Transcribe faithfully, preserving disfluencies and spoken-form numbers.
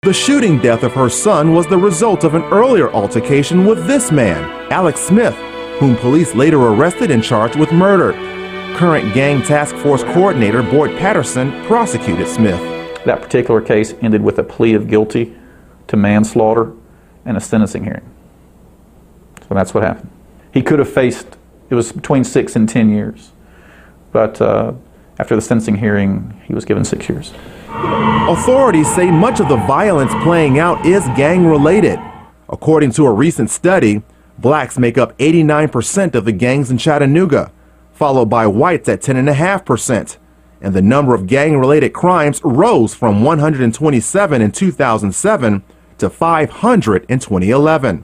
The shooting death of her son was the result of an earlier altercation with this man, Alex Smith, whom police later arrested and charged with murder. Current Gang Task Force Coordinator Boyd Patterson prosecuted Smith. That particular case ended with a plea of guilty to manslaughter and a sentencing hearing. So that's what happened. He could have faced, it was between six and ten years, but uh, after the sentencing hearing, he was given six years. Authorities say much of the violence playing out is gang-related. According to a recent study, blacks make up eighty-nine percent of the gangs in Chattanooga, followed by whites at ten point five percent. And the number of gang-related crimes rose from one hundred twenty-seven in two thousand seven to five hundred in twenty eleven.